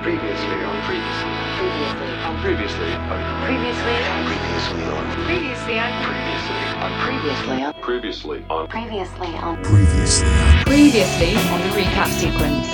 Previously on. Previously on. Previously on. Previously on. Previously on. Previously on. Previously on. Previously on. Previously on. Previously on the recap sequence.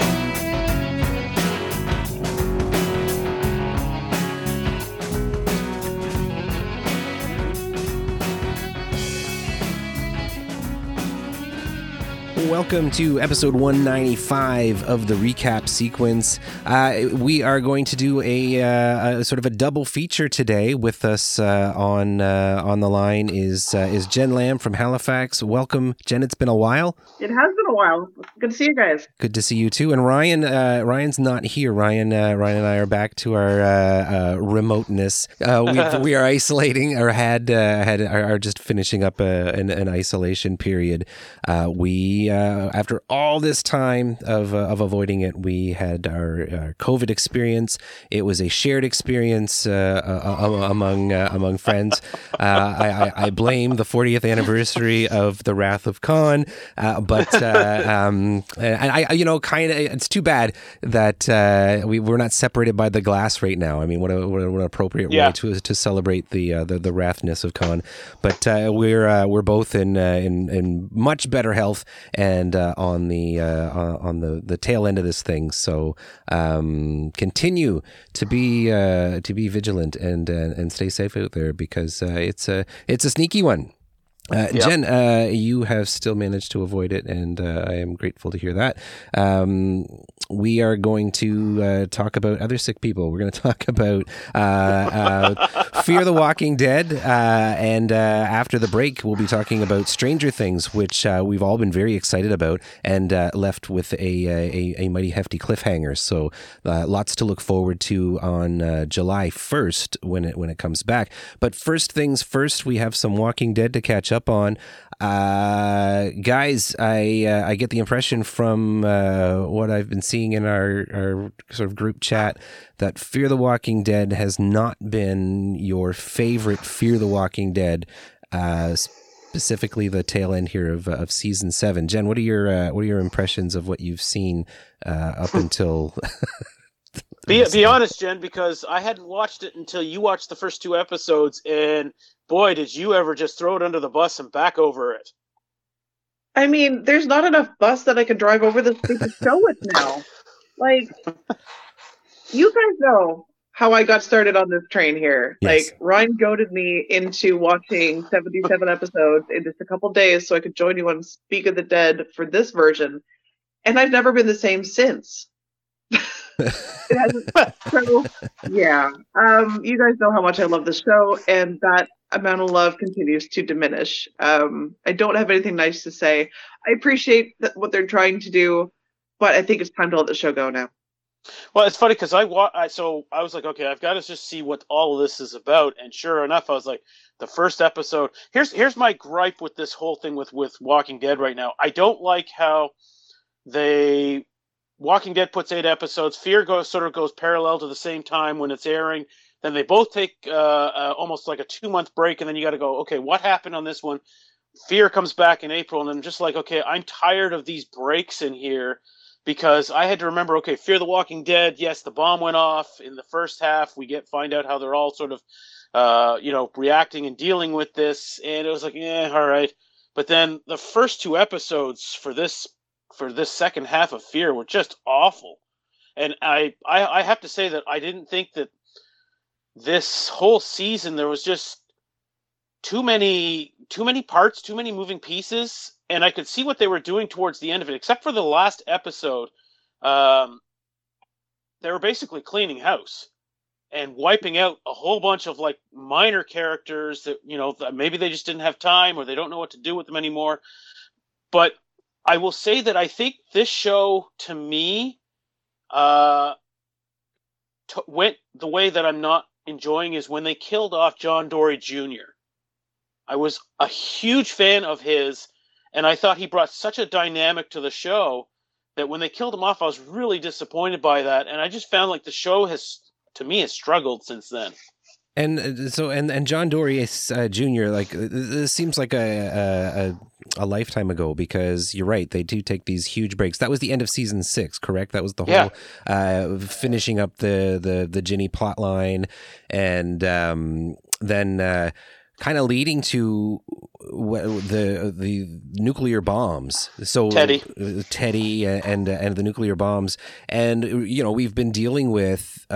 Welcome to episode 195 of the recap sequence. We are going to do a sort of a double feature today. With us on the line is Jen Lamb from Halifax. Welcome, Jen. It's been a while. It has been a while. Good to see you guys. Good to see you too. And Ryan's not here. Ryan and I are back to our remoteness. We are isolating, or are just finishing up an isolation period. After all this time of avoiding it, we had our COVID experience. It was a shared experience among friends. I blame the 40th anniversary of the Wrath of Khan, but it's too bad that we're not separated by the glass right now. I mean, what an appropriate way to celebrate the wrathness of Khan. But we're both in much better health and on the tail end of this thing. So continue to be vigilant and stay safe out there, because it's a sneaky one. Jen, you have still managed to avoid it, and I am grateful to hear that. We are going to talk about other sick people. We're going to talk about Fear the Walking Dead, and after the break, we'll be talking about Stranger Things, which we've all been very excited about, and left with a mighty hefty cliffhanger. So lots to look forward to on July 1st when it comes back. But first things first, we have some Walking Dead to catch up on. Guys, I get the impression from what I've been seeing in our sort of group chat that Fear the Walking Dead has not been your favorite Fear the Walking Dead, specifically the tail end here of season 7. Jen, what are your impressions of what you've seen up until? Be honest, Jen, because I hadn't watched it until you watched the first 2 episodes, and boy, did you ever just throw it under the bus and back over it. I mean, there's not enough bus that I could drive over this stupid show with now. Like, you guys know how I got started on this train here. Yes. Like, Ryan goaded me into watching 77 episodes in just a couple days so I could join you on Speak of the Dead for this version. And I've never been the same since. It hasn't. So, yeah. You guys know how much I love the show, and that amount of love continues to diminish. I don't have anything nice to say. I appreciate what they're trying to do, but I think it's time to let the show go now. Well, it's funny because I was like, okay, I've got to just see what all of this is about, and sure enough, I was like, the first episode. Here's my gripe with this whole thing with Walking Dead right now. I don't like how Walking Dead puts 8 episodes. Fear goes parallel to the same time when it's airing. Then they both take almost like a 2-month break, and then you got to go, okay, what happened on this one? Fear comes back in April, and I'm just like, okay, I'm tired of these breaks in here, because I had to remember, okay, Fear the Walking Dead, yes, the bomb went off in the first half. We find out how they're all sort of, reacting and dealing with this, and it was like, all right. But then the first 2 episodes for this second half of Fear were just awful. And I have to say that I didn't think that this whole season there was just too many parts, too many moving pieces, and I could see what they were doing towards the end of it, except for the last episode. They were basically cleaning house and wiping out a whole bunch of like minor characters that, that maybe they just didn't have time or they don't know what to do with them anymore. But I will say that I think this show, to me, went the way that I'm not enjoying is when they killed off John Dory Jr. I was a huge fan of his, and I thought he brought such a dynamic to the show that when they killed him off, I was really disappointed by that. And I just found like the show has struggled since then. And so, and John Dorie Jr. Like this seems like a lifetime ago, because you're right, they do take these huge breaks. That was the end of season 6, correct? That was the whole finishing up the Ginny plot line, and then kind of leading to the nuclear bombs. So Teddy and the nuclear bombs, and we've been dealing with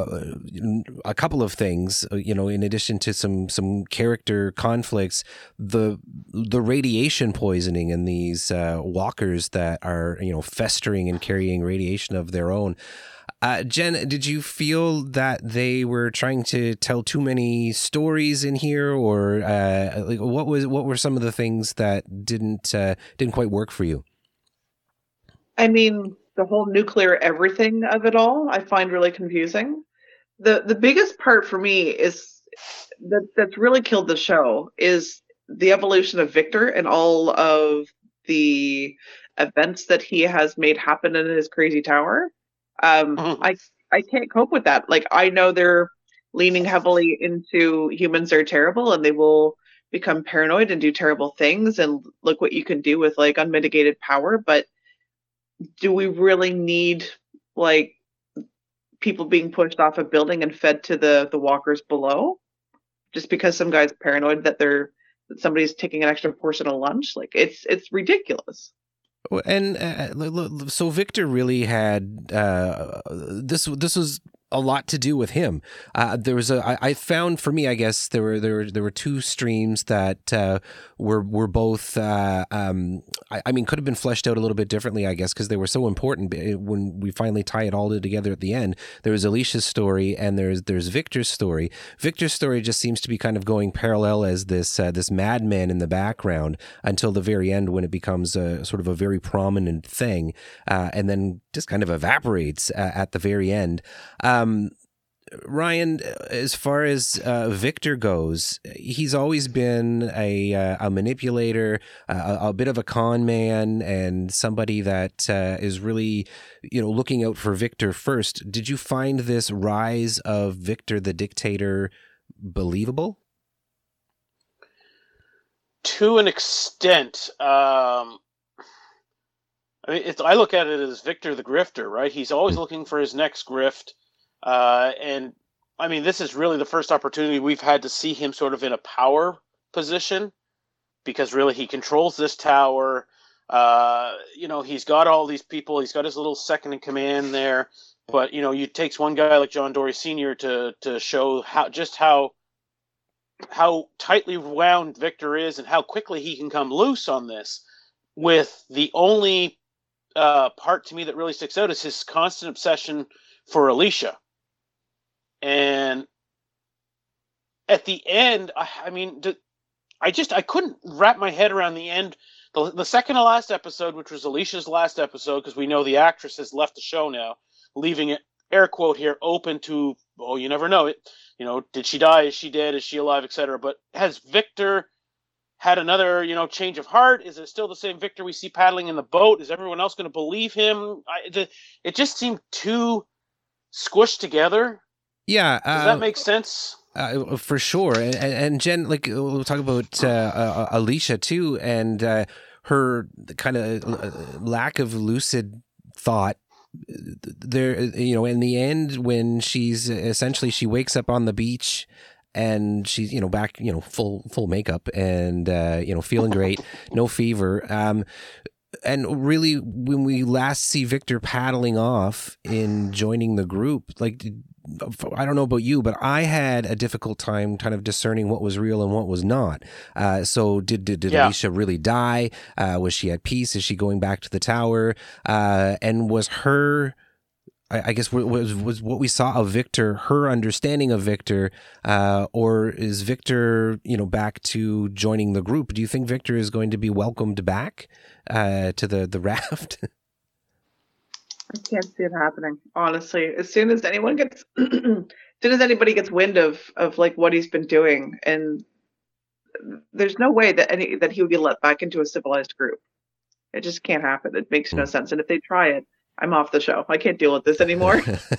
a couple of things. In addition to some character conflicts, the radiation poisoning and these walkers that are festering and carrying radiation of their own. Jen, did you feel that they were trying to tell too many stories in here, or what were some of the things that didn't quite work for you? I mean, the whole nuclear everything of it all, I find really confusing. The biggest part for me is that's really killed the show is the evolution of Victor and all of the events that he has made happen in his crazy tower. I can't cope with that. Like, I know they're leaning heavily into humans are terrible and they will become paranoid and do terrible things, and look what you can do with like unmitigated power. But do we really need like people being pushed off a building and fed to the walkers below just because some guy's paranoid that somebody's taking an extra portion of lunch? Like, it's ridiculous. And so Victor really had this was a lot to do with him. There was I found, for me, I guess there were two streams that were both I mean, could have been fleshed out a little bit differently, I guess, because they were so important. When we finally tie it all together at the end, there was Alicia's story and there's Victor's story. Victor's story just seems to be kind of going parallel as this madman in the background until the very end, when it becomes sort of a very prominent thing, and then just kind of evaporates at the very end. Ryan, as far as Victor goes, he's always been a manipulator, a bit of a con man, and somebody that is really, looking out for Victor first. Did you find this rise of Victor the dictator believable? To an extent. I look at it as Victor the grifter, right? He's always looking for his next grift. And I mean, this is really the first opportunity we've had to see him sort of in a power position, because really he controls this tower. He's got all these people. He's got his little second in command there. But, it takes one guy like John Dorie Sr. to show how tightly wound Victor is and how quickly he can come loose on this, with the only part to me that really sticks out is his constant obsession for Alicia. And at the end, I couldn't wrap my head around the end. The second to last episode, which was Alicia's last episode, because we know the actress has left the show now, leaving it, air quote here, open to, you never know it. Did she die? Is she dead? Is she alive? Etc. But has Victor had another, change of heart? Is it still the same Victor we see paddling in the boat? Is everyone else going to believe him? It just seemed too squished together. Yeah. Does that make sense? For sure. And Jen, like, we'll talk about Alicia too, and her kind of lack of lucid thought there, in the end, when she's essentially, she wakes up on the beach and she's, back, full makeup and, feeling great, no fever. And really, when we last see Victor paddling off in joining the group, like, I don't know about you, but I had a difficult time kind of discerning what was real and what was not. So did Alicia really die? Was she at peace? Is she going back to the tower? And was her, I guess, was what we saw of Victor, her understanding of Victor, or is Victor, back to joining the group? Do you think Victor is going to be welcomed back to the raft? I can't see it happening, honestly. As soon as anybody gets wind of like what he's been doing, and there's no way that he would be let back into a civilized group. It just can't happen. It makes no sense. And if they try it, I'm off the show. I can't deal with this anymore.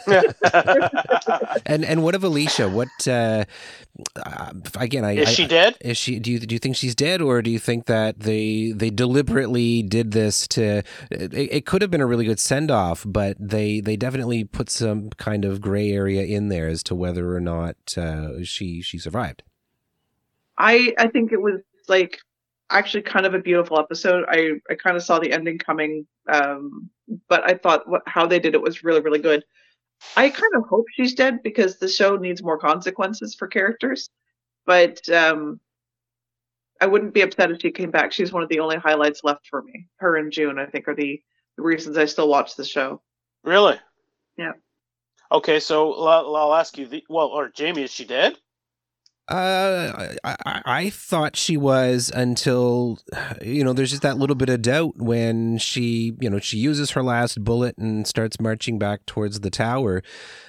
And what of Alicia? What again? Is she dead? Is she? Do you think she's dead, or do you think that they deliberately did this to? It could have been a really good send off, but they definitely put some kind of gray area in there as to whether or not she survived. I think it was like actually kind of a beautiful episode. I kind of saw the ending coming, but I thought how they did it was really, really good. I kind of hope she's dead because the show needs more consequences for characters. But I wouldn't be upset if she came back. She's one of the only highlights left for me. Her and June, I think, are the reasons I still watch the show. Really? Yeah. Okay, so I'll ask you. Or Jamie, is she dead? I thought she was until, there's just that little bit of doubt when she uses her last bullet and starts marching back towards the tower.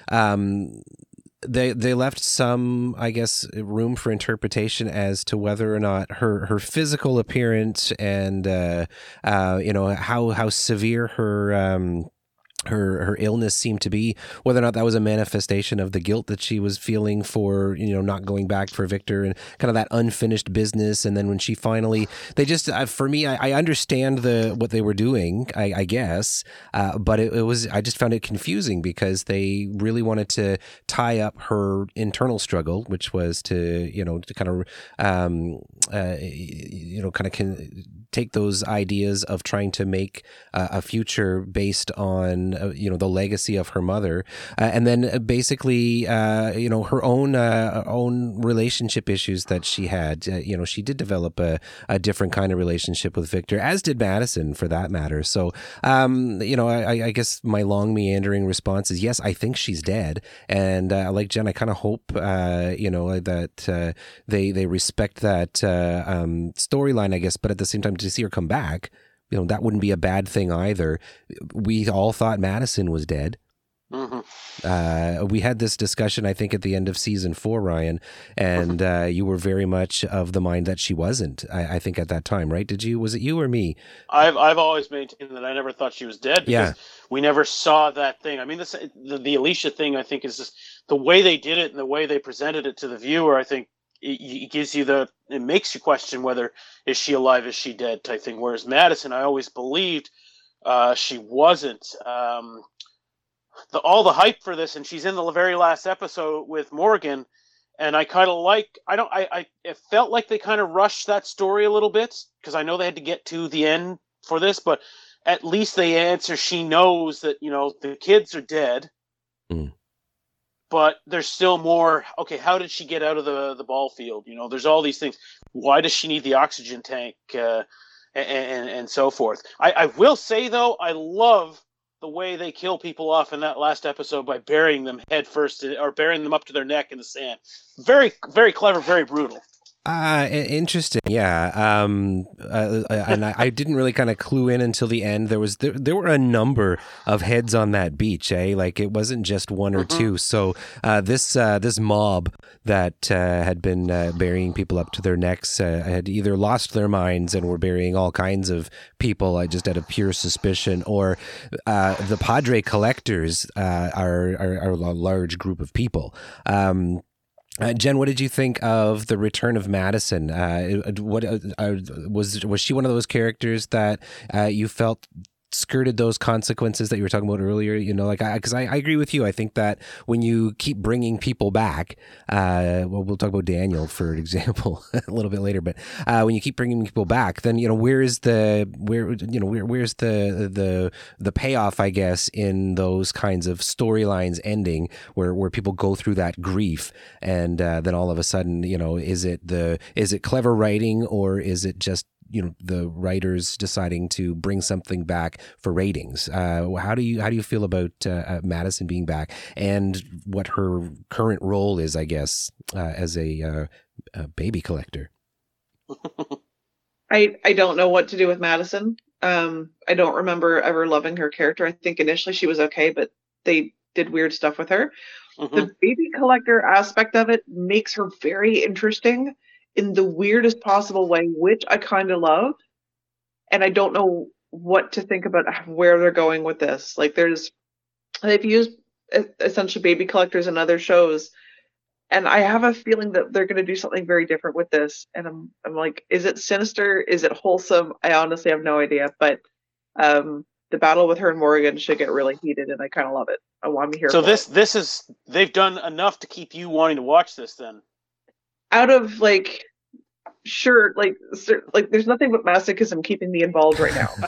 They left some, I guess, room for interpretation as to whether or not her physical appearance and how severe her illness seemed to be, whether or not that was a manifestation of the guilt that she was feeling for, not going back for Victor and kind of that unfinished business. And then when she finally, they just, for me, I understand what they were doing, I guess, but it was, I just found it confusing because they really wanted to tie up her internal struggle, which was to kind of, take those ideas of trying to make a future based on the legacy of her mother, and then basically her own relationship issues that she had. She did develop a different kind of relationship with Victor, as did Madison for that matter. So I guess my long meandering response is yes, I think she's dead, and like Jen, I kind of hope that they respect that storyline, I guess, but at the same time, to see her come back, that wouldn't be a bad thing either. We all thought Madison was dead. Mm-hmm. We had this discussion, I think, at the end of season 4, Ryan, and you were very much of the mind that she wasn't. I think at that time, right? Was it you or me? I've always maintained that I never thought she was dead because we never saw that thing. I mean, the Alicia thing, I think, is just the way they did it and the way they presented it to the viewer. I think it gives you it makes you question whether is she alive, is she dead type thing. Whereas Madison, I always believed she wasn't. All the hype for this, and she's in the very last episode with Morgan, and I kind of it felt like they kind of rushed that story a little bit because I know they had to get to the end for this, but at least they answer. She knows that the kids are dead. Mm. But there's still more. Okay, how did she get out of the ball field? There's all these things. Why does she need the oxygen tank and so forth? I will say, though, I love the way they kill people off in that last episode by burying them head first or burying them up to their neck in the sand. Very, very clever, very brutal. Interesting. Yeah. And I didn't really kind of clue in until the end. There were a number of heads on that beach, Like it wasn't just one or two. So, this mob that had been burying people up to their necks had either lost their minds and were burying all kinds of people. I just had a pure suspicion, or the Padre collectors are a large group of people. Jen, what did you think of the return of Madison? Was she one of those characters that you felt skirted those consequences that you were talking about earlier? Because I agree with you. I think that when you keep bringing people back, we'll talk about Daniel for example a little bit later, but when you keep bringing people back, then where's the payoff, I guess, in those kinds of storylines ending where people go through that grief and then all of a sudden, is it clever writing, or is it just the writers deciding to bring something back for ratings? How do you feel about Madison being back and what her current role is, I guess, as a baby collector? I don't know what to do with Madison. I don't remember ever loving her character. I think initially she was okay, but they did weird stuff with her. Mm-hmm. The baby collector aspect of it makes her very interesting in the weirdest possible way, which I kind of love. And I don't know what to think about where they're going with this. Like they've used essentially baby collectors in other shows, and I have a feeling that they're going to do something very different with this. And I'm like, is it sinister? Is it wholesome? I honestly have no idea. But the battle with her and Morgan should get really heated, and I kind of love it. I want to hear. So this is they've done enough to keep you wanting to watch this then. Out of like. Sure, like there's nothing but masochism keeping me involved right now.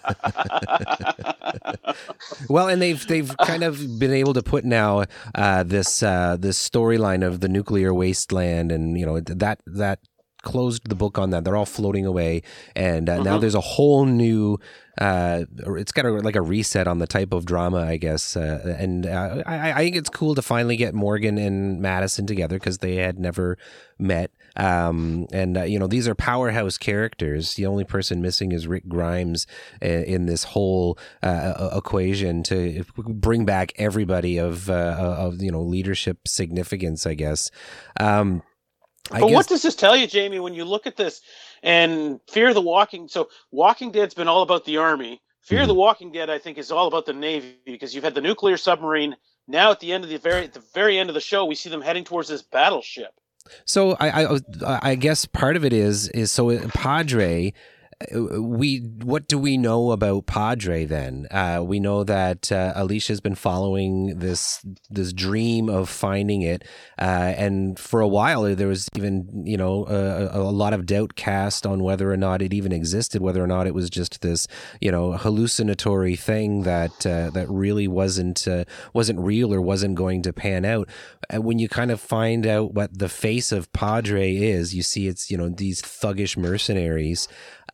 Well, and they've kind of been able to put now this storyline of the nuclear wasteland, and that closed the book on that. They're all floating away, and now there's a whole new. It's got a reset on the type of drama, I guess, and I think it's cool to finally get Morgan and Madison together because they had never met. These are powerhouse characters. The only person missing is Rick Grimes in this whole equation to bring back everybody of leadership significance, I guess. What does this tell you, Jamie, when you look at this and Fear the Walking? So Walking Dead's been all about the Army. Fear the Walking Dead, I think, is all about the Navy because you've had the nuclear submarine. Now at the end of the very end of the show, we see them heading towards this battleship. So I guess part of it is so Padre. What do we know about Padre then? We know that Alicia's been following this dream of finding it, and for a while there was even a lot of doubt cast on whether or not it even existed, whether or not it was just this hallucinatory thing that really wasn't real or wasn't going to pan out. And when you kind of find out what the face of Padre is, you see it's these thuggish mercenaries.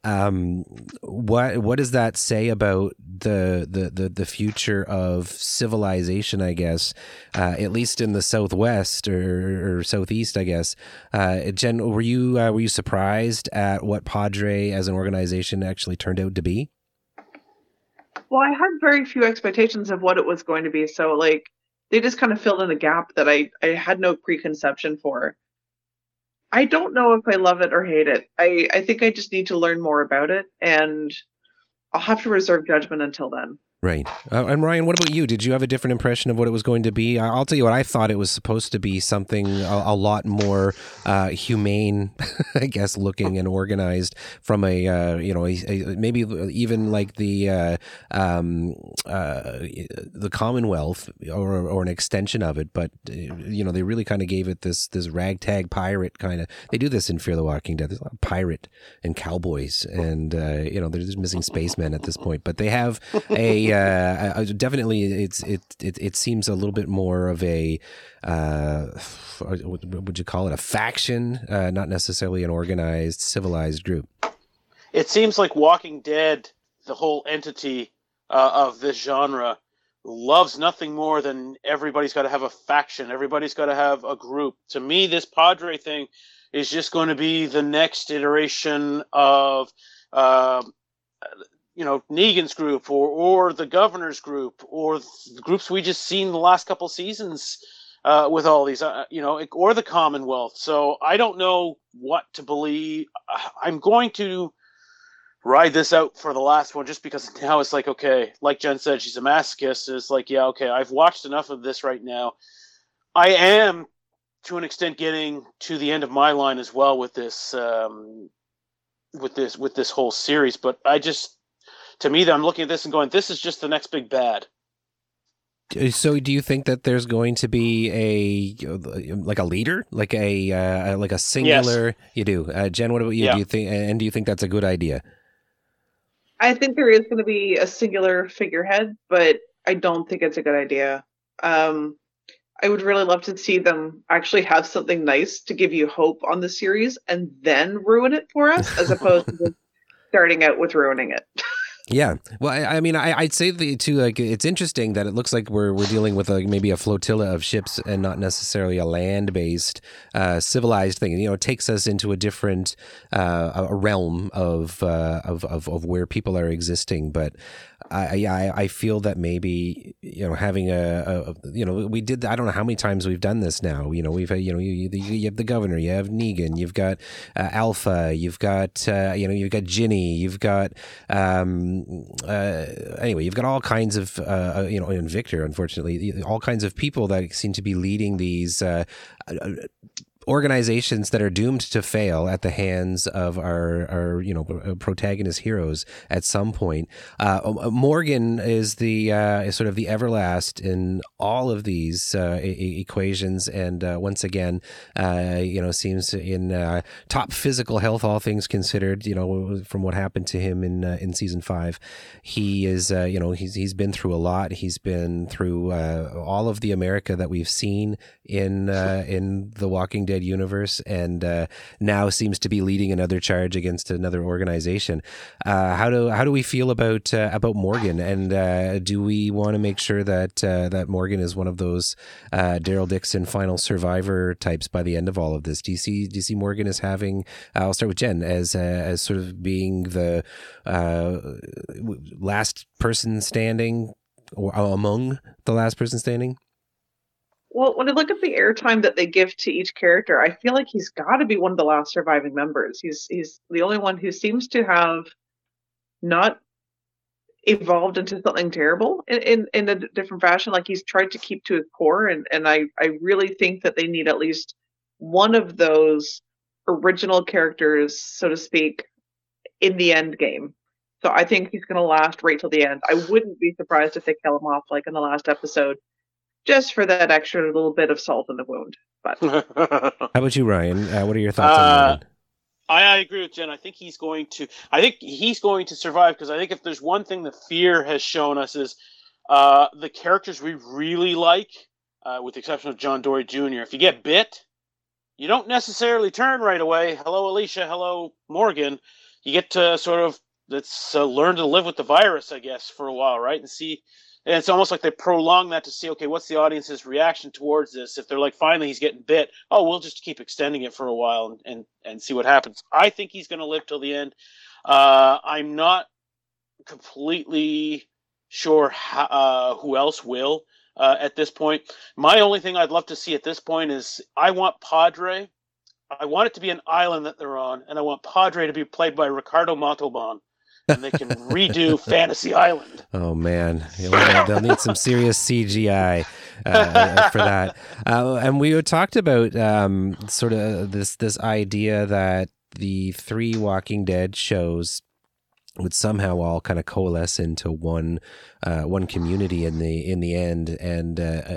What does that say about the future of civilization, I guess, at least in the Southwest or Southeast, I guess. Jen, were you surprised at what Padre as an organization actually turned out to be? Well, I had very few expectations of what it was going to be, so like they just kind of filled in a gap that I had no preconception for. I don't know if I love it or hate it. I think I just need to learn more about it, and I'll have to reserve judgment until then. Right. And Ryan, what about you? Did you have a different impression of what it was going to be? I'll tell you what, I thought it was supposed to be something a lot more humane, I guess, looking and organized from a maybe even like the Commonwealth or an extension of it. But, they really kind of gave it this ragtag pirate kind of, they do this in Fear the Walking Dead. There's a lot of pirate and cowboys and, they're just missing spacemen at this point, but they have definitely it seems a little bit more of a what would you call it, a faction, not necessarily an organized civilized group. It seems like Walking Dead, the whole entity of this genre, loves nothing more than everybody's got to have a faction, everybody's got to have a group. To me, this Padre thing is just going to be the next iteration of Negan's group or the governor's group or the groups we just seen the last couple seasons with all these, or the Commonwealth. So I don't know what to believe. I'm going to ride this out for the last one just because now it's like, okay, like Jen said, she's a masochist. It's like, yeah, okay, I've watched enough of this right now. I am, to an extent, getting to the end of my line as well with this with this whole series. But to me, I'm looking at this and going, this is just the next big bad. So do you think that there's going to be a leader, like a singular? Yes. You do. Jen, what about you? Yeah. Do you think that's a good idea? I think there is going to be a singular figurehead, but I don't think it's a good idea. I would really love to see them actually have something nice to give you hope on the series and then ruin it for us, as opposed to just starting out with ruining it. Yeah, well, I'd say it's interesting that it looks like we're dealing with maybe a flotilla of ships and not necessarily a land-based civilized thing. It takes us into a different a realm of where people are existing. But I feel that maybe having we did, I don't know how many times we've done this now. We've had you have the governor, you have Negan, you've got Alpha, you've got you've got Ginny, you've got anyway, you've got all kinds of, and Victor, unfortunately, all kinds of people that seem to be leading these organizations that are doomed to fail at the hands of our protagonist heroes at some point. Morgan is is sort of the everlast in all of these equations, and once again, seems in top physical health, all things considered. From what happened to him in season 5, he is he's been through a lot. He's been through all of the America that we've seen in The Walking Dead universe, and now seems to be leading another charge against another organization. How do we feel about Morgan, and do we want to make sure that Morgan is one of those Daryl Dixon final survivor types by the end of all of this? Do you see Morgan as having? I'll start with Jen as sort of being the last person standing, or among the last person standing. Well, when I look at the airtime that they give to each character, I feel like he's got to be one of the last surviving members. He's the only one who seems to have not evolved into something terrible in a different fashion. Like, he's tried to keep to his core, and I really think that they need at least one of those original characters, so to speak, in the end game. So I think he's going to last right till the end. I wouldn't be surprised if they kill him off like in the last episode, just for that extra little bit of salt in the wound. But how about you, Ryan? What are your thoughts on that? I agree with Jen. I think he's going to survive, because I think if there's one thing that Fear has shown us is the characters we really like, with the exception of John Dory Jr. If you get bit, you don't necessarily turn right away. Hello, Alicia. Hello, Morgan. You get to sort of learn to live with the virus, I guess, for a while, right? And it's almost like they prolong that to see, okay, what's the audience's reaction towards this? If they're like, finally, he's getting bit, we'll just keep extending it for a while and see what happens. I think he's going to live till the end. I'm not completely sure who else will at this point. My only thing I'd love to see at this point is I want Padre. I want it to be an island that they're on, and I want Padre to be played by Ricardo Montalban. And they can redo Fantasy Island. Oh man, they'll need some serious CGI for that. And we had talked about sort of this idea that the 3 Walking Dead shows would somehow all kind of coalesce into one community in the end, and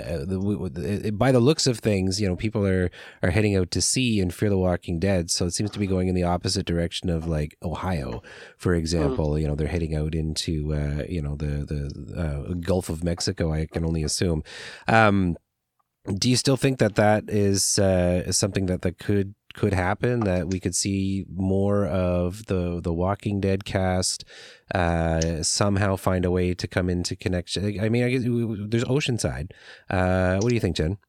by the looks of things, people are heading out to sea and Fear the Walking Dead, so it seems to be going in the opposite direction of like Ohio, for example. They're heading out into the Gulf of Mexico, I can only assume. Do you still think that is something that could happen, that we could see more of the Walking Dead cast somehow find a way to come into connection? I mean, I guess there's Oceanside. What do you think, Jen?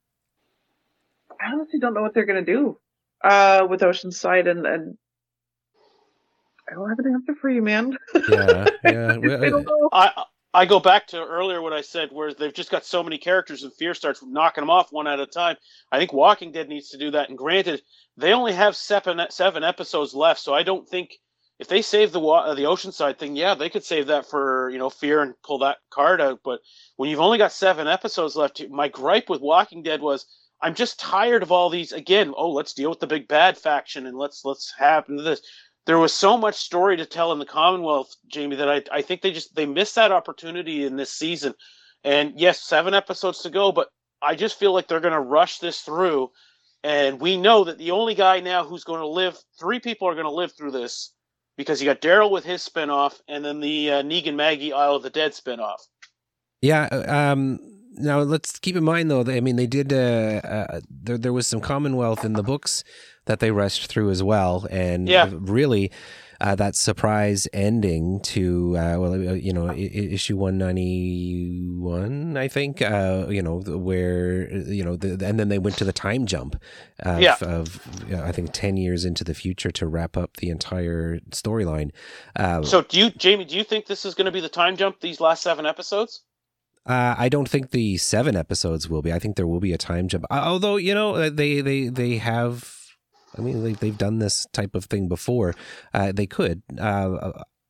I honestly don't know what they're going to do with Oceanside, and I don't have an answer for you, man. Yeah. I don't know. I go back to earlier what I said, where they've just got so many characters and Fear starts knocking them off one at a time. I think Walking Dead needs to do that. And granted, they only have seven episodes left, so I don't think if they save the Oceanside thing, they could save that for Fear and pull that card out. But when you've only got 7 episodes left, my gripe with Walking Dead was I'm just tired of all these. Again, let's deal with the big bad faction and let's happen to this. There was so much story to tell in the Commonwealth, Jamie, that I think they missed that opportunity in this season. And yes, 7 episodes to go, but I just feel like they're going to rush this through. And we know that the only guy now who's going to live, 3 people are going to live through this, because you got Daryl with his spinoff, and then the Negan Maggie Isle of the Dead spinoff. Yeah. Now let's keep in mind, though, they did. There was some Commonwealth in the books that they rushed through as well, and really that surprise ending to issue 191, I think. Where and then they went to the time jump of I think 10 years into the future to wrap up the entire storyline. So, Jamie, do you think this is going to be the time jump? These last 7 episodes? I don't think the 7 episodes will be. I think there will be a time jump. Although, they have, they've done this type of thing before. They could.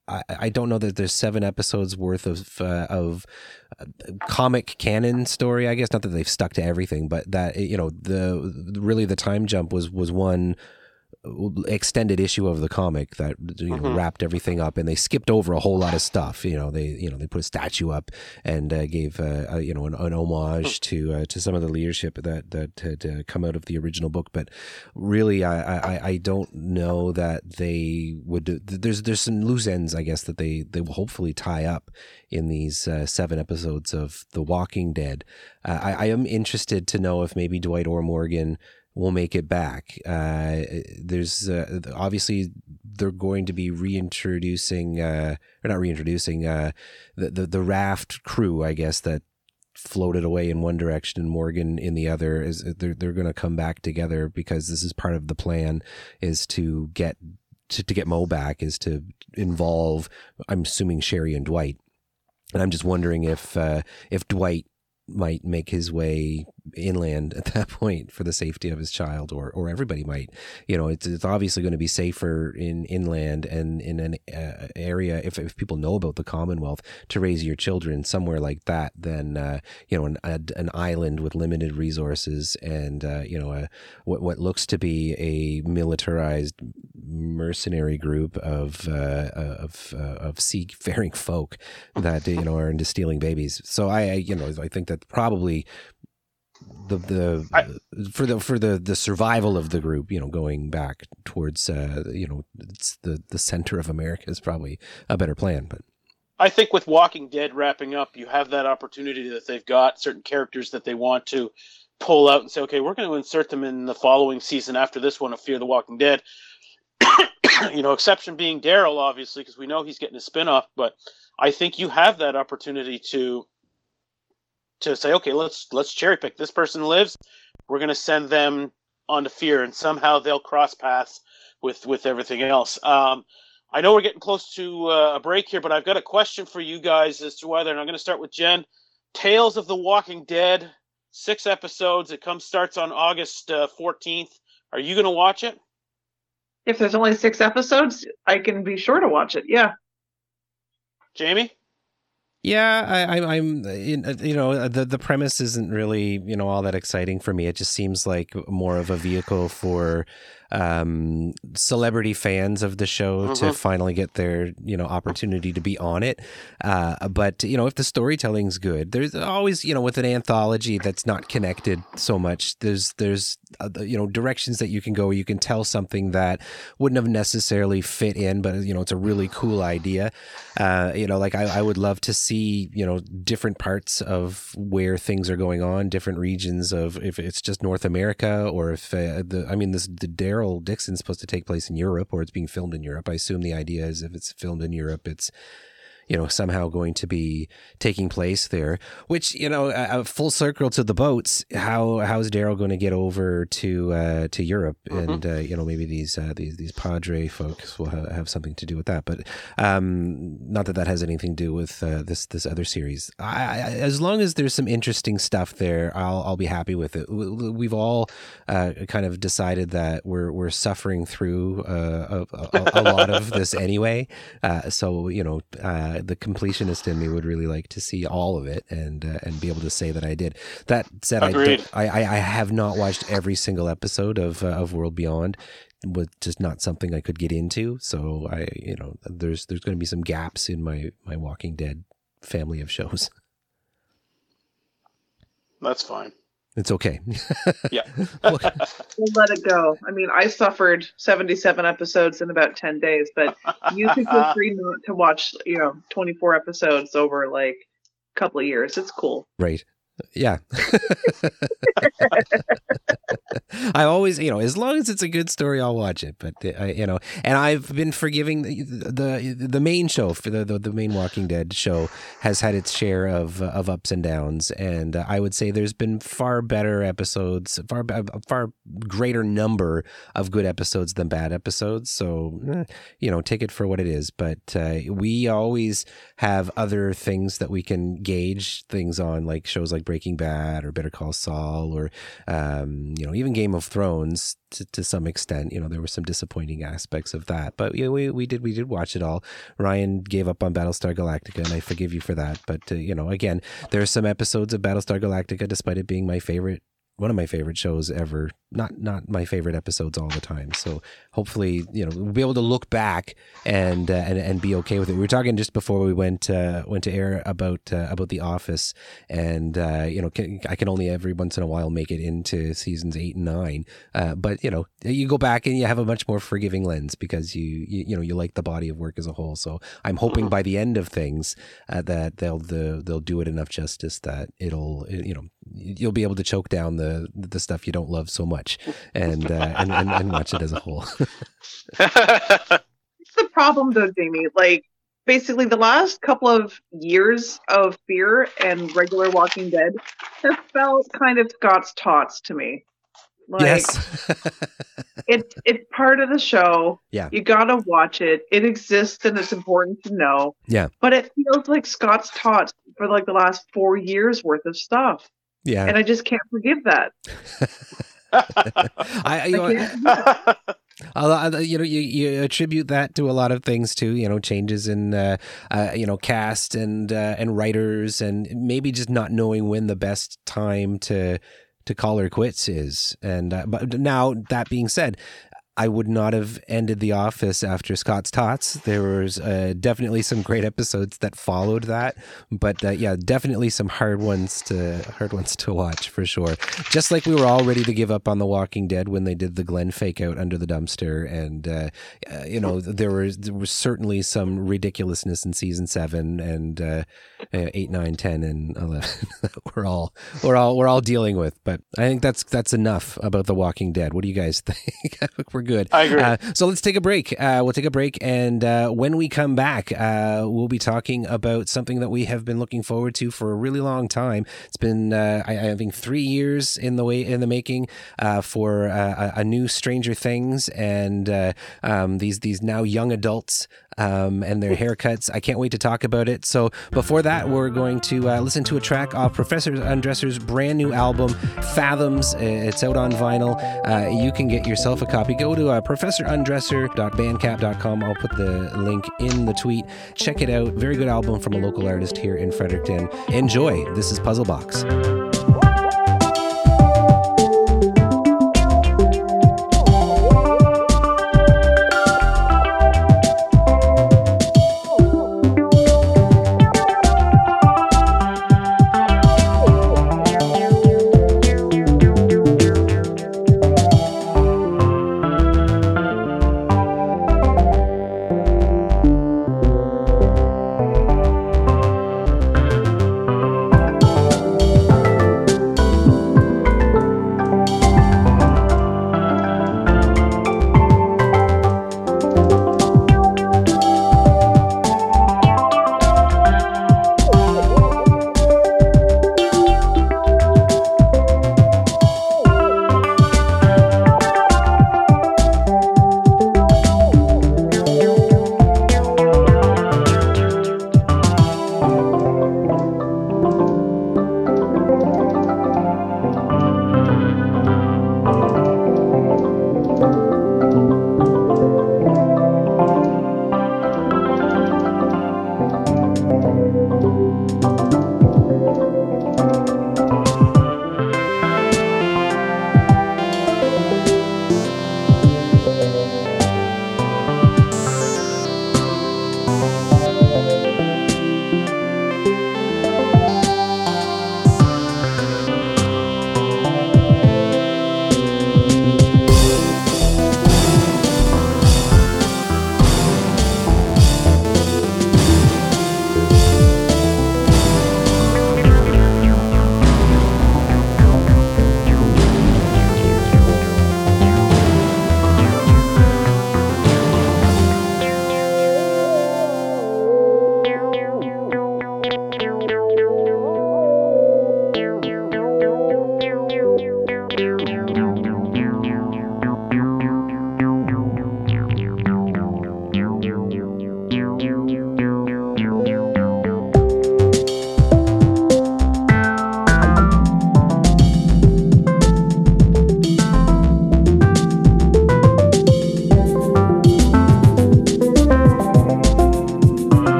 I don't know that there's 7 episodes worth of comic canon story, I guess. Not that they've stuck to everything, but that, the time jump was one extended issue of the comic that wrapped everything up, and they skipped over a whole lot of stuff. They put a statue up and gave an homage to some of the leadership that had come out of the original book. But really, I don't know that they would. There's some loose ends, I guess, that they will hopefully tie up in these 7 episodes of The Walking Dead. I am interested to know if maybe Dwight or Morgan will make it back. There's obviously they're going to be reintroducing, or not reintroducing, the raft crew, I guess, that floated away in one direction and Morgan in the other. Is they're going to come back together because this is part of the plan, is to get Mo back, is to involve, I'm assuming, Sherry and Dwight. And I'm just wondering if Dwight might make his way inland at that point for the safety of his child, or everybody might. It's obviously going to be safer in inland and in an area, if people know about the Commonwealth, to raise your children somewhere like that than an island with limited resources and what looks to be a militarized mercenary group of seafaring folk that are into stealing babies. So I think that probably for the survival of the group, going back towards it's the center of America is probably a better plan. But I think with Walking Dead wrapping up, you have that opportunity that they've got certain characters that they want to pull out and say, okay, we're going to insert them in the following season after this one of Fear the Walking Dead. Exception being Daryl, obviously, because we know he's getting a spinoff. But I think you have that opportunity to say, okay, let's cherry pick. This person lives. We're going to send them on to Fear, and somehow they'll cross paths with everything else. I know we're getting close to a break here, but I've got a question for you guys as to whether, and I'm going to start with Jen. Tales of the Walking Dead, 6 episodes. It starts on August 14th. Are you going to watch it? If there's only 6 episodes, I can be sure to watch it. Yeah. Jamie? Yeah, I'm the premise isn't really, all that exciting for me. It just seems like more of a vehicle for celebrity fans of the show to finally get their, opportunity to be on it. But, if the storytelling's good, there's always, with an anthology that's not connected so much, there's directions that you can go where you can tell something that wouldn't have necessarily fit in, but, it's a really cool idea. I would love to see, different parts of where things are going on, different regions of, if it's just North America, or if the Daryl Dixon's supposed to take place in Europe, or it's being filmed in Europe. I assume the idea is if it's filmed in Europe, it's somehow going to be taking place there, which, a full circle to the boats. How's Daryl going to get over to Europe? And, maybe these Padre folks will have something to do with that, but, not that has anything to do with, this other series. As long as there's some interesting stuff there, I'll be happy with it. We've all, kind of decided that we're suffering through, a lot of this anyway. So, the completionist in me would really like to see all of it and be able to say that I did. That said, I have not watched every single episode of World Beyond. It was just not something I could get into. So there's going to be some gaps in my Walking Dead family of shows. That's fine. It's okay. Yeah. We'll let it go. I mean, I suffered 77 episodes in about 10 days, but you could feel free to watch, 24 episodes over like a couple of years. It's cool. Right. Yeah. I always, as long as it's a good story, I'll watch it. But and I've been forgiving the main show, for the main Walking Dead show has had its share of ups and downs, and I would say there's been far better episodes, far greater number of good episodes than bad episodes. So take it for what it is. But we always have other things that we can gauge things on, like shows like Breaking Bad or Better Call Saul or, even Game of Thrones to some extent. There were some disappointing aspects of that, but we did watch it all. Ryan gave up on Battlestar Galactica, and I forgive you for that. But, again, there are some episodes of Battlestar Galactica, despite it being one of my favorite shows ever, not my favorite episodes all the time. So hopefully, we'll be able to look back and be okay with it. We were talking just before we went to air about The Office, and I can only every once in a while make it into seasons 8 and 9. But you go back and you have a much more forgiving lens because you like the body of work as a whole. So I'm hoping by the end of things that they'll do it enough justice that you'll be able to choke down the stuff you don't love so much and watch it as a whole. It's the problem though, Jamie. Like, basically the last couple of years of Fear and regular Walking Dead have felt kind of Scott's Tots to me. Like, yes. it's part of the show. Yeah. You gotta watch it. It exists and it's important to know. Yeah. But it feels like Scott's Tots for like the last 4 years worth of stuff. Yeah. And I just can't forgive that. You attribute that to a lot of things too, changes in cast and writers, and maybe just not knowing when the best time to call her quits is. And but now, that being said, I would not have ended The Office after Scott's Tots. There was definitely some great episodes that followed that, but definitely some hard ones to watch for sure. Just like we were all ready to give up on The Walking Dead when they did the Glenn fake out under the dumpster, and there was certainly some ridiculousness in season 7 and 8, 9, 10, and 11 that we're all dealing with. But I think that's enough about The Walking Dead. What do you guys think? We're good. I agree. So let's take a break. We'll take a break, and when we come back, we'll be talking about something that we have been looking forward to for a really long time. It's been, I think, 3 years in the making for a new Stranger Things, and these now young adults and their haircuts. I can't wait to talk about it. So before that, we're going to listen to a track off Professor Undresser's brand new album, Fathoms. It's out on vinyl. You can get yourself a copy. Go to professorundresser.bandcamp.com. I'll put the link in the tweet. Check it out. Very good album from a local artist here in Fredericton. Enjoy. This is Puzzle Box.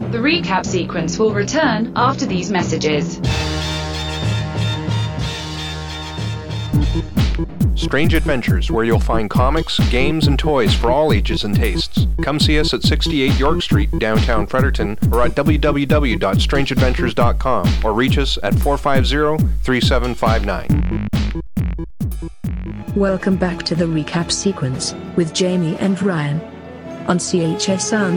The recap sequence will return after these messages. Strange Adventures, where you'll find comics, games, and toys for all ages and tastes. Come see us at 68 York Street, downtown Fredericton, or at www.strangeadventures.com, or reach us at 450-3759. Welcome back to the recap sequence with Jamie and Ryan on CHSR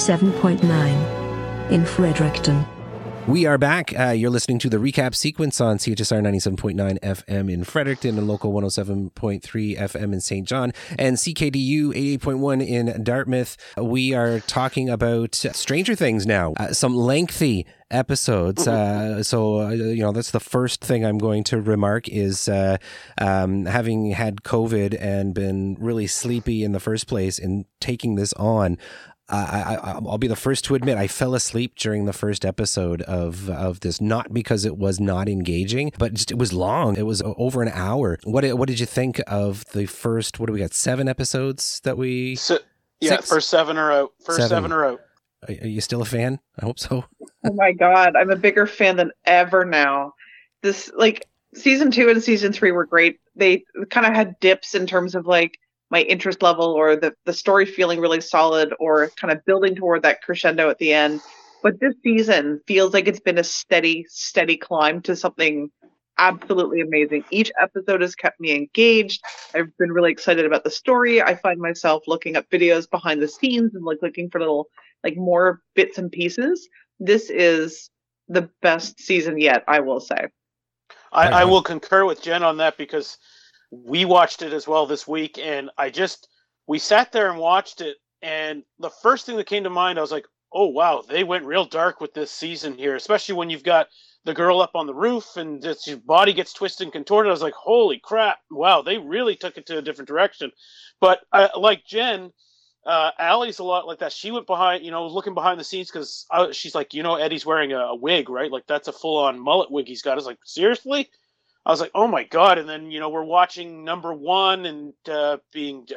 97.9 in Fredericton. We are back. You're listening to the recap sequence on CHSR 97.9 FM in Fredericton and local 107.3 FM in St. John and CKDU 88.1 in Dartmouth. We are talking about Stranger Things now. Some lengthy episodes. That's the first thing I'm going to remark is having had COVID and been really sleepy in the first place and taking this on. I'll be the first to admit I fell asleep during the first episode of this, not because it was not engaging, but just it was long. It was over an hour. What did you think of the first? What do we got? 7 episodes that we? First 7 are out. Seven are out. Are you still a fan? I hope so. Oh my God, I'm a bigger fan than ever now. This season 2 and season 3 were great. They kind of had dips in terms of my interest level or the story feeling really solid or kind of building toward that crescendo at the end. But this season feels like it's been a steady climb to something absolutely amazing. Each episode has kept me engaged. I've been really excited about the story. I find myself looking up videos behind the scenes and looking for little more bits and pieces. This is the best season yet, I will say. I will concur with Jen on that because we watched it as well this week, and we sat there and watched it, and the first thing that came to mind, I was like, oh wow, they went real dark with this season here, especially when you've got the girl up on the roof and his body gets twisted and contorted. I was like, holy crap, wow, they really took it to a different direction. But like Jen, Allie's a lot like that. She went behind, looking behind the scenes because she's like, Eddie's wearing a wig, right? Like that's a full-on mullet wig he's got. I was like, seriously? I was like, oh my God. And then, we're watching number 1 and being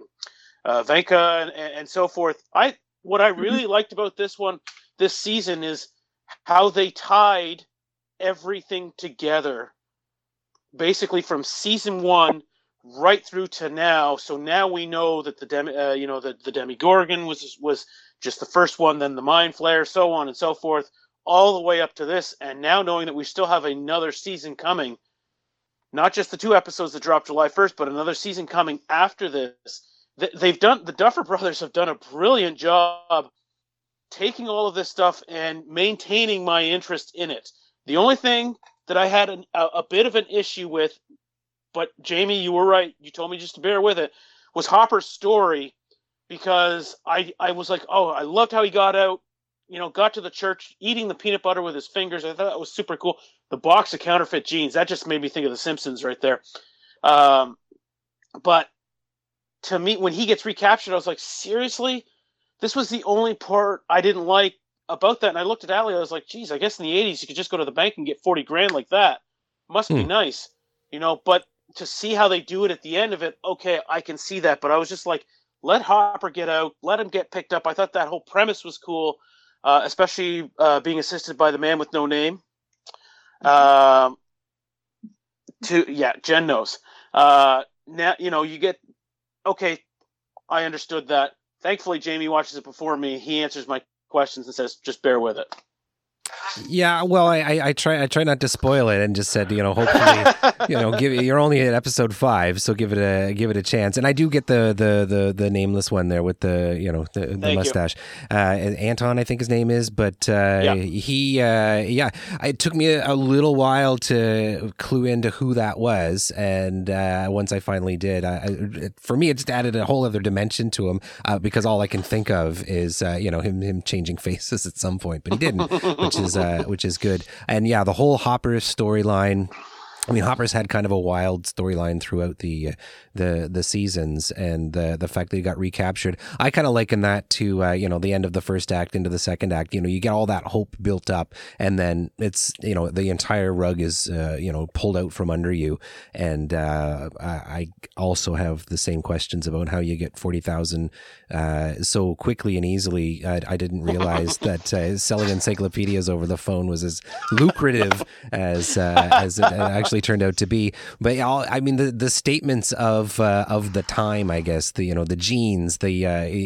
Venka and so forth. What I really liked about this season is how they tied everything together, basically from season 1 right through to now. So now we know that the Demogorgon was just the first one, then the Mind Flayer, so on and so forth, all the way up to this. And now knowing that we still have another season coming, not just the 2 episodes that dropped July 1st, but another season coming after this. The Duffer Brothers have done a brilliant job taking all of this stuff and maintaining my interest in it. The only thing that I had a bit of an issue with, but Jamie, you were right, you told me just to bear with it, was Hopper's story, because I was like, oh, I loved how he got out, got to the church, eating the peanut butter with his fingers. I thought that was super cool. The box of counterfeit jeans, that just made me think of The Simpsons right there. But to me, when he gets recaptured, I was like, seriously? This was the only part I didn't like about that. And I looked at Allie, I was like, geez, I guess in the 80s you could just go to the bank and get 40 grand like that. Must be nice. But to see how they do it at the end of it, okay, I can see that. But I was just like, let Hopper get out, let him get picked up. I thought that whole premise was cool, especially being assisted by the man with no name. Jen knows. Now, you get, okay, I understood that. Thankfully, Jamie watches it before me. He answers my questions and says, just bear with it. Yeah, well, I try not to spoil it and just said, hopefully, you're only at episode 5, so give it a chance. And I do get the nameless one there with the mustache. Anton, I think his name is, but it took me a little while to clue into who that was, and once I finally did, for me, it just added a whole other dimension to him because all I can think of is him changing faces at some point, but he didn't, which is good. And yeah, the whole Hopper storyline, I mean, Hopper's had kind of a wild storyline throughout the seasons, and the fact that he got recaptured, I kind of liken that to the end of the first act into the second act. You get all that hope built up, and then it's the entire rug is pulled out from under you. And I also have the same questions about how you get 40,000 so quickly and easily. I didn't realize that selling encyclopedias over the phone was as lucrative as it actually turned out to be. But the statements of the time, I guess, the genes, the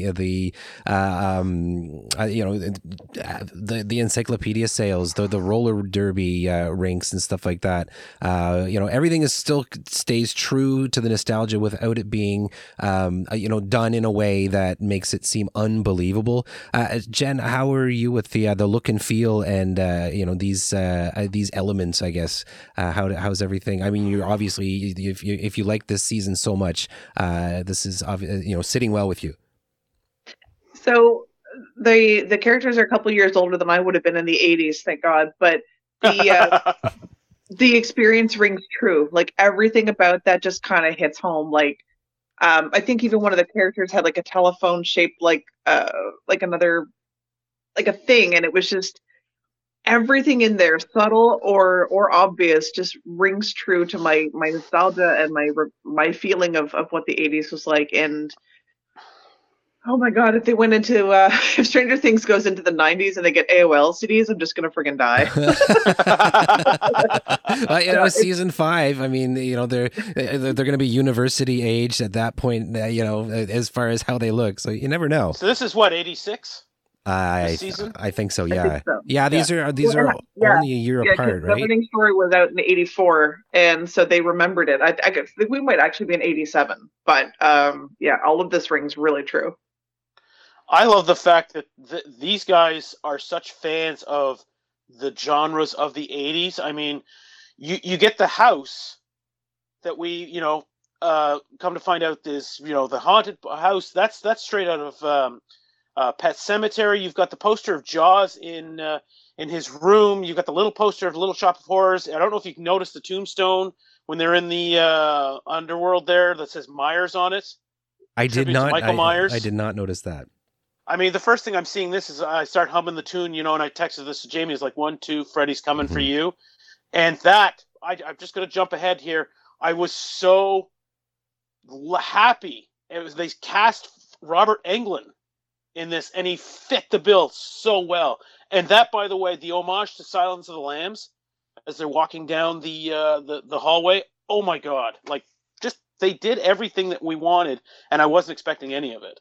encyclopedia sales, the roller derby rinks and stuff like that. Everything is still stays true to the nostalgia without it being done in a way that makes it seem unbelievable. Jen, how are you with the look and feel and these elements, I guess? How's everything? I mean, you're obviously, if you like this season so much, this is sitting well with you. So the characters are a couple years older than I would have been in the 80s, thank God. But the experience rings true. Like everything about that just kind of hits home. Like I think even one of the characters had like a telephone shaped like another, like a thing, and it was just everything in there, subtle or obvious, just rings true to my nostalgia and my feeling of what the 80s was like. And oh my God, if they went into if Stranger Things goes into the 90s and they get AOL CDs, I'm just gonna friggin' die. Season 5. I mean, they're gonna be university aged at that point. As far as how they look, so you never know. So this is what, 86? I think so. Yeah, I think so. Yeah. These are only a year apart, right? The Winning Story was out in '84, and so they remembered it. I think we might actually be in '87, but all of this rings really true. I love the fact that these guys are such fans of the genres of the '80s. I mean, you get the house that we come to find out is the haunted house. That's straight out of Pet Sematary. You've got the poster of Jaws in his room. You've got the little poster of Little Shop of Horrors. I don't know if you can notice the tombstone when they're in the underworld there that says Myers on it. I did not. Michael Myers. I did not notice that. I mean, the first thing I'm seeing this is I start humming the tune, and I texted this to Jamie. It's like 1, 2, Freddy's coming for you, and that I'm just going to jump ahead here. I was so happy. They cast Robert Englund in this, and he fit the bill so well. And that, by the way, the homage to Silence of the Lambs as they're walking down the hallway. Oh my God! Like, just they did everything that we wanted, and I wasn't expecting any of it.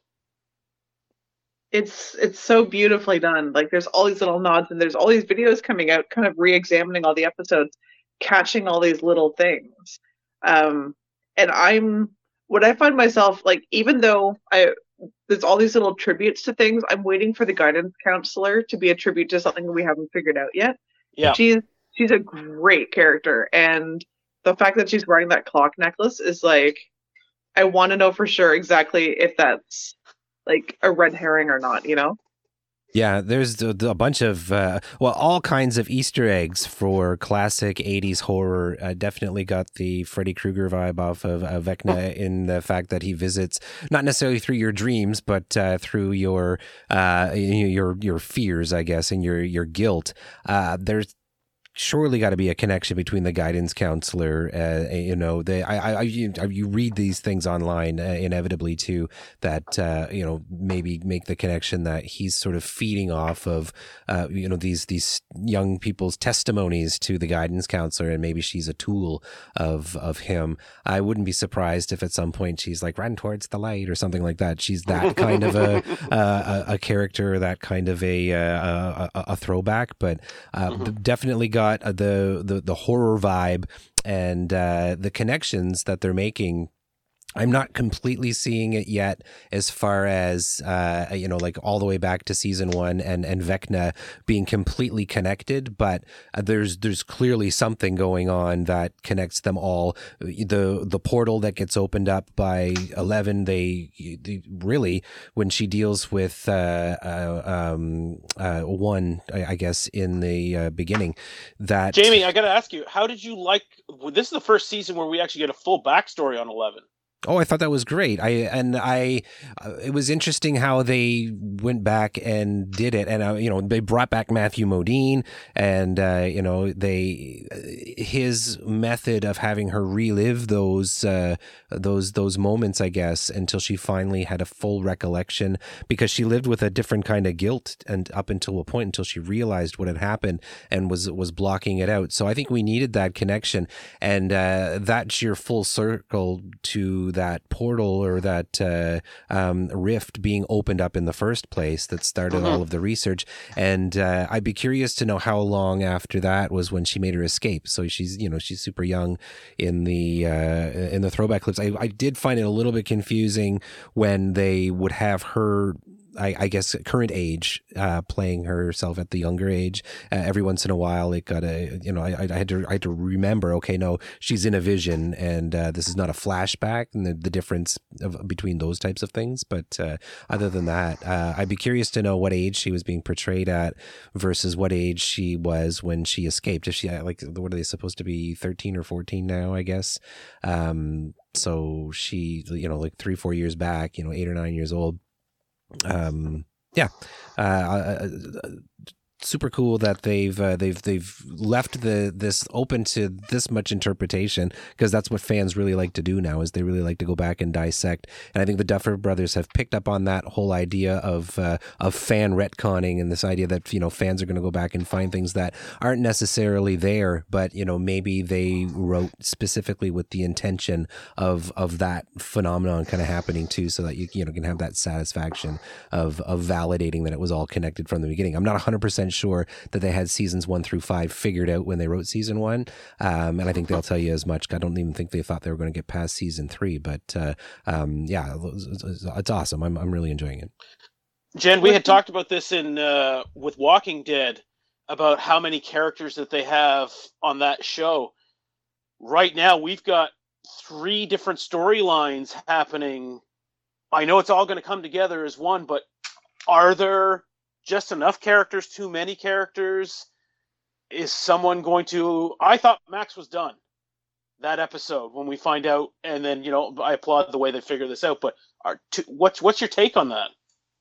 It's so beautifully done. Like there's all these little nods, and there's all these videos coming out, kind of re-examining all the episodes, catching all these little things. And I find myself like, even though there's all these little tributes to things, I'm waiting for the guidance counselor to be a tribute to something that we haven't figured out yet. Yeah, she's a great character, and the fact that she's wearing that clock necklace is like, I want to know for sure exactly if that's like a red herring or not, Yeah, there's a bunch of, all kinds of Easter eggs for classic 80s horror. Definitely got the Freddy Krueger vibe off of Vecna in the fact that he visits, not necessarily through your dreams, but through your fears, I guess, and your guilt. There's surely got to be a connection between the guidance counselor, you read these things online inevitably too, that maybe make the connection that he's sort of feeding off of these young people's testimonies to the guidance counselor, and maybe she's a tool of him. I wouldn't be surprised if at some point she's like, run towards the light or something like that. She's that kind of a character, that kind of a throwback, but definitely got the horror vibe and the connections that they're making. I'm not completely seeing it yet as far as, like all the way back to season 1 and Vecna being completely connected, but there's clearly something going on that connects them all. The portal that gets opened up by 11, they really, when she deals with 1, I guess, in the beginning, that... Jamie, I got to ask you, how did you like this is the first season where we actually get a full backstory on 11. Oh, I thought that was great. It was interesting how they went back and did it, and they brought back Matthew Modine, and his method of having her relive those moments, I guess, until she finally had a full recollection, because she lived with a different kind of guilt, and up until a point until she realized what had happened and was blocking it out. So I think we needed that connection, and that's your full circle to that portal or that rift being opened up in the first place that started all of the research. And I'd be curious to know how long after that was when she made her escape. So she's super young in the throwback clips. I did find it a little bit confusing when they would have her, I guess, current age, playing herself at the younger age. Every once in a while, it got I had to remember, okay, no, she's in a vision, and this is not a flashback, and the difference between those types of things. But other than that, I'd be curious to know what age she was being portrayed at versus what age she was when she escaped. If she, what are they supposed to be, 13 or 14 now, I guess? So she, 3-4 years back, 8 or 9 years old. Super cool that they've left this open to this much interpretation, because that's what fans really like to do now, is they really like to go back and dissect. And I think the Duffer Brothers have picked up on that whole idea of fan retconning, and this idea that fans are going to go back and find things that aren't necessarily there, but maybe they wrote specifically with the intention of that phenomenon kind of happening too, so that you can have that satisfaction of validating that it was all connected from the beginning. I'm not 100% sure that they had seasons 1 through 5 figured out when they wrote season 1, and I think they'll tell you as much. I don't even think they thought they were going to get past season 3, but it's awesome. I'm really enjoying it. Jen, we had talked about this in with Walking Dead, about how many characters that they have on that show. Right now, we've got 3 different storylines happening. I know it's all going to come together as one, but are there just enough characters, too many characters? Is someone going to... I thought Max was done that episode when we find out, and then, I applaud the way they figure this out, but what's your take on that?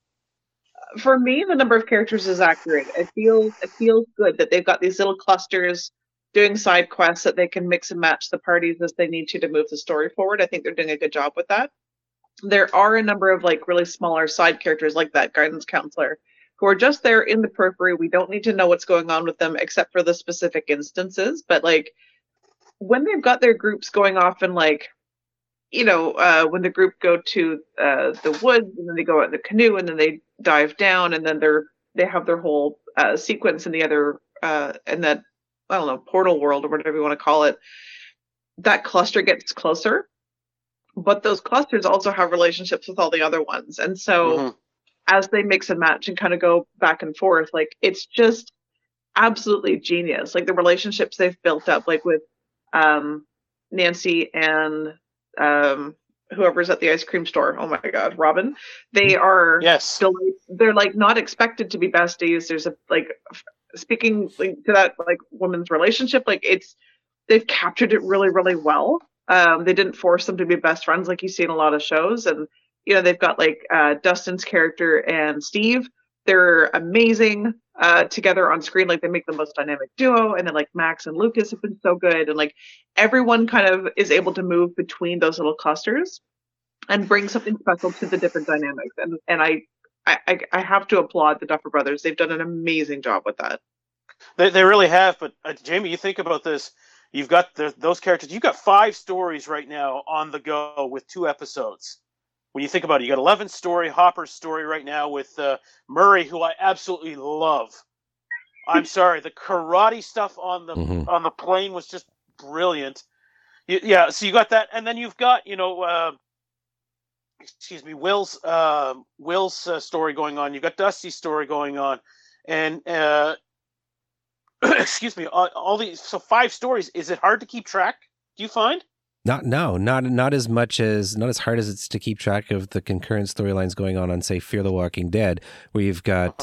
For me, the number of characters is accurate. It feels good that they've got these little clusters doing side quests that they can mix and match the parties as they need to move the story forward. I think they're doing a good job with that. There are a number of really smaller side characters, like that guidance counselor, who are just there in the periphery. We don't need to know what's going on with them except for the specific instances. But when they've got their groups going off and when the group go to the woods, and then they go out in the canoe, and then they dive down, and then they have their whole sequence in the other in that, I don't know, portal world or whatever you want to call it, that cluster gets closer. But those clusters also have relationships with all the other ones. And so as they mix and match and kind of go back and forth, it's just absolutely genius. The relationships they've built up, with Nancy and whoever's at the ice cream store. Oh my God, Robin. They are still, they're not expected to be besties. There's speaking to that women's relationship, they've captured it really, really well. They didn't force them to be best friends like you see in a lot of shows. And, they've got Dustin's character and Steve. They're amazing together on screen. They make the most dynamic duo. And then Max and Lucas have been so good. And everyone kind of is able to move between those little clusters and bring something special to the different dynamics. And I have to applaud the Duffer Brothers. They've done an amazing job with that. They really have. But Jamie, you think about this. You've got those characters. You've got 5 stories right now on the go with 2 episodes. When you think about it, you got 11's story, Hopper's story right now with Murray, who I absolutely love. I'm sorry, the karate stuff on the plane was just brilliant. So you got that, and then you've got Will's story going on. You've got Dusty's story going on, and excuse me, all these. So 5 stories. Is it hard to keep track? Do you find? Not as much as not as hard as it's to keep track of the concurrent storylines going on say Fear the Walking Dead, where you've got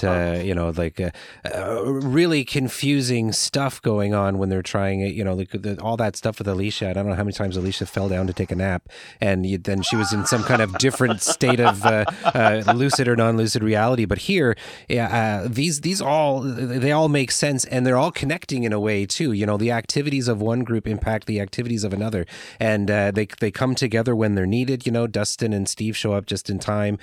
really confusing stuff going on when they're trying it. All that stuff with Alicia. I don't know how many times Alicia fell down to take a nap, and then she was in some kind of different state of lucid or non-lucid reality. But here, these all make sense, and they're all connecting in a way too. The activities of one group impact the activities of another. And they come together when they're needed. Dustin and Steve show up just in time,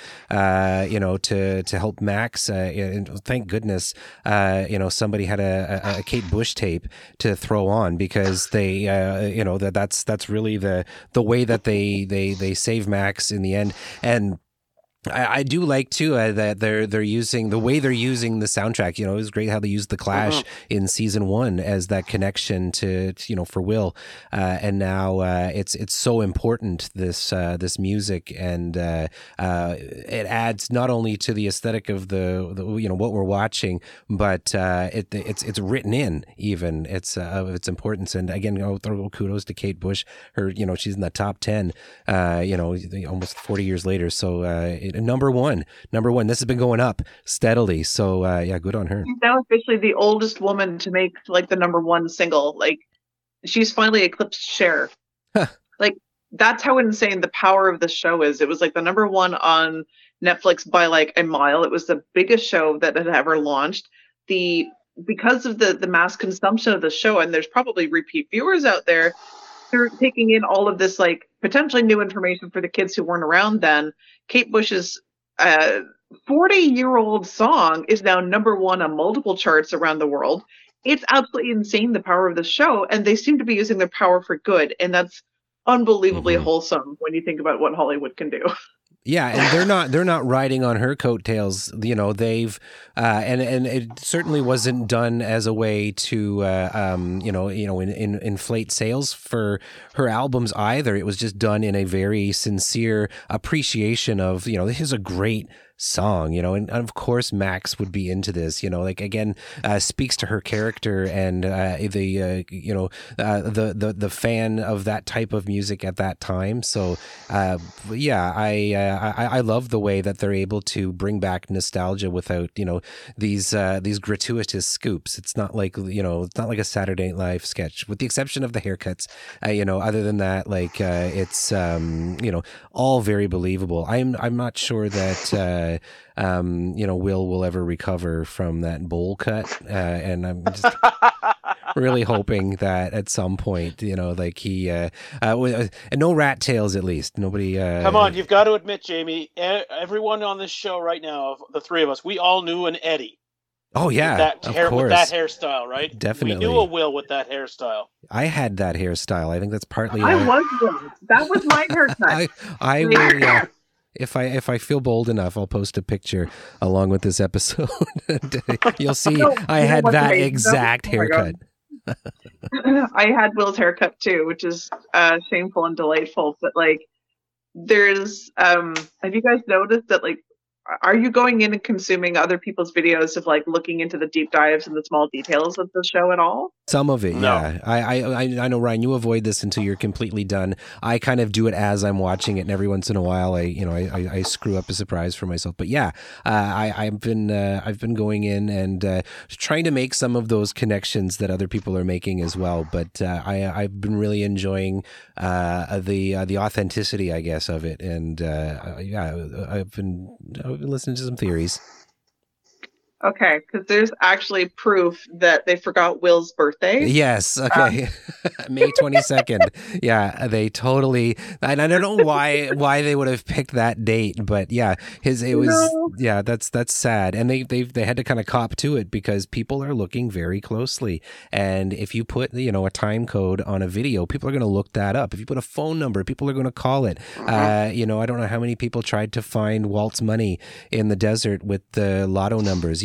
to help Max. And thank goodness, somebody had a Kate Bush tape to throw on, because they, that's really the way that they save Max in the end. And I do like too that they're using the soundtrack. It was great how they used the Clash in season 1 as that connection to for Will, and now it's so important, this music, and it adds not only to the aesthetic of the what we're watching, but it's written in even of its importance. And again, I'll throw kudos to Kate Bush. Her she's in the top 10 almost 40 years later. So number one. This has been going up steadily. So good on her. She's now officially the oldest woman to make the number 1 single. She's finally eclipsed Cher. Huh. That's how insane the power of the show is. It was the number 1 on Netflix by a mile. It was the biggest show that had ever launched. Because of the mass consumption of the show, and there's probably repeat viewers out there, they're taking in all of this potentially new information for the kids who weren't around then. Kate Bush's 40-year-old song is now number 1 on multiple charts around the world. It's absolutely insane, the power of the show, and they seem to be using their power for good, and that's unbelievably wholesome when you think about what Hollywood can do. Yeah, and they're not riding on her coattails. They've and it certainly wasn't done as a way to inflate sales for her albums either. It was just done in a very sincere appreciation of this is a great song, and of course Max would be into this, again, speaks to her character and the fan of that type of music at that time. So I love the way that they're able to bring back nostalgia without these gratuitous scoops. It's not like it's not like a Saturday Night Live sketch, with the exception of the haircuts. Other than that, it's all very believable. I'm not sure that Will ever recover from that bowl cut, and I'm just really hoping that at some point, he no rat tails, at least nobody. Come on, you've got to admit, Jamie, everyone on this show right now, the three of us, we all knew an Eddie. Oh yeah, with that hairstyle, right? Definitely, we knew a Will with that hairstyle. I had that hairstyle. I think that's partly. That was my haircut. I will. Yeah. If I feel bold enough, I'll post a picture along with this episode. You'll see I had that exact haircut. I had Will's haircut too, which is shameful and delightful. But there's have you guys noticed that are you going in and consuming other people's videos of looking into the deep dives and the small details of the show at all? Some of it, no. Yeah. I know, Ryan, you avoid this until you're completely done. I kind of do it as I'm watching it, and every once in a while I screw up a surprise for myself. But yeah, I've been going in and trying to make some of those connections that other people are making as well. But I've been really enjoying the authenticity, I guess, of it, and I've been listening to some theories. Okay, because there's actually proof that they forgot Will's birthday. Yes, okay. May 22nd. Yeah, they totally, and I don't know why they would have picked that date, but yeah, that's sad. And they had to kind of cop to it because people are looking very closely. And if you put, a time code on a video, people are going to look that up. If you put a phone number, people are going to call it. I don't know how many people tried to find Walt's money in the desert with the lotto numbers.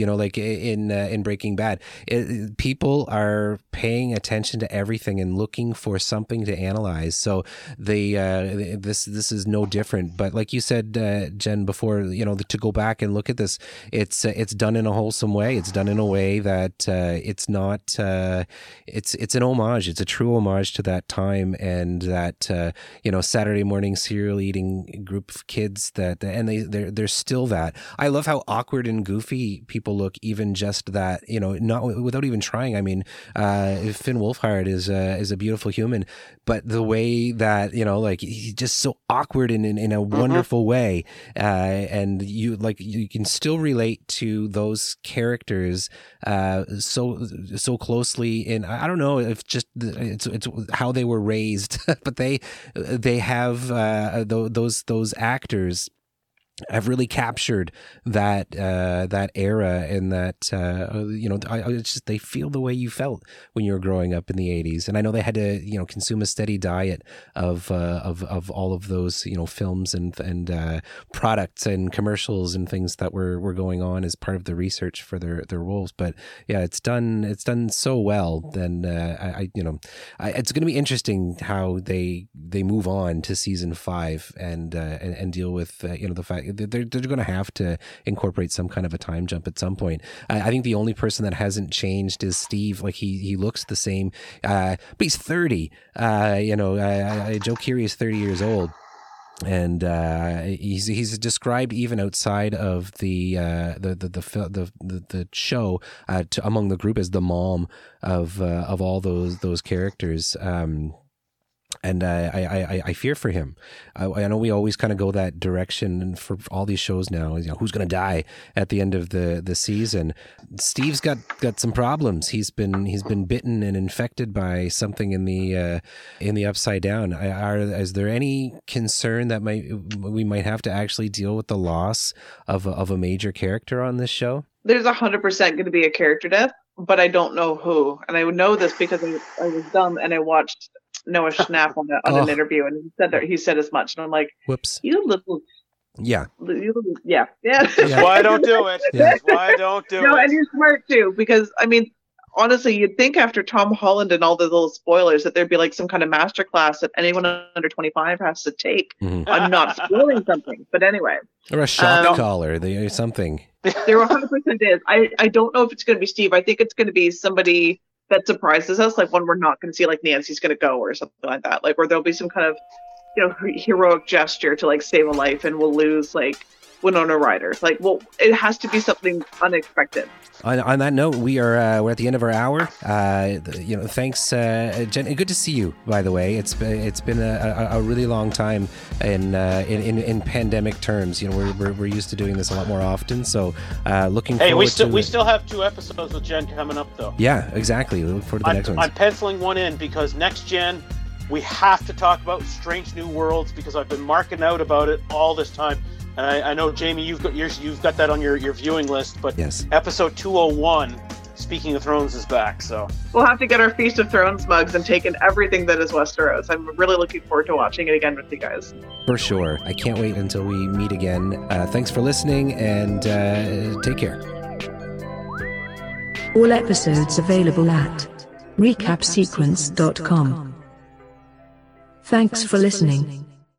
like in Breaking Bad, people are paying attention to everything and looking for something to analyze. So this is no different. But like you said, Jen, before, to go back and look at this, it's done in a wholesome way. It's done in a way that it's not. It's an homage. It's a true homage to that time and that Saturday morning cereal eating group of kids and they're still that. I love how awkward and goofy people look, even just that, not without even trying. I mean, Finn Wolfhard is a beautiful human, but the way that, he's just so awkward in a wonderful way. And you can still relate to those characters so closely. And I don't know if just it's how they were raised, but they have those actors have really captured that era and that they feel the way you felt when you were growing up in the 80s. And I know they had to consume a steady diet of all of those films and products and commercials and things that were going on as part of the research for their roles. But yeah, it's done so well. Then it's going to be interesting how they move on to season 5 and deal with the fact they're going to have to incorporate some kind of a time jump at some point. I think the only person that hasn't changed is Steve. Like he looks the same, but he's 30. Joe Keery is 30 years old. And he's described even outside of the show among the group as the mom of all those characters. And I fear for him. I know we always kind of go that direction for all these shows now. Who's going to die at the end of the season? Steve's got some problems. He's been bitten and infected by something in the Upside Down. Is there any concern that we might have to actually deal with the loss of a major character on this show? There's 100% going to be a character death, but I don't know who. And I would know this because I was dumb and I watched Noah Schnapp on an interview, and he said as much, and I'm like, "Whoops, you little." Yeah. That's why I don't do it. Yeah. That's why I don't do it. No, and you're smart too, because I mean, honestly, you'd think after Tom Holland and all the little spoilers that there'd be like some kind of masterclass that anyone under 25 has to take on not spoiling something. But anyway, or a shock collar, something. There 100% is. I don't know if it's going to be Steve. I think it's going to be somebody that surprises us, like when we're not going to see like Nancy's going to go or something like that, like, or there'll be some kind of heroic gesture to like save a life, and we'll lose like Winona Ryder. Like, well, it has to be something unexpected. On that note, we're at the end of our hour. Thanks, Jen. Good to see you, by the way. It's been a really long time in pandemic terms. We're used to doing this a lot more often. So looking forward. Hey, we still have 2 episodes with Jen coming up, though. Yeah, exactly. We look forward to the next one. I'm penciling one in because next Jen, we have to talk about Strange New Worlds, because I've been marking out about it all this time. And I know, Jamie, you've got that on your viewing list, but yes. Episode 201, Speaking of Thrones, is back. So we'll have to get our Feast of Thrones mugs and take in everything that is Westeros. I'm really looking forward to watching it again with you guys. For sure. I can't wait until we meet again. Thanks for listening, and take care. All episodes available at recapsequence.com. Thanks for listening.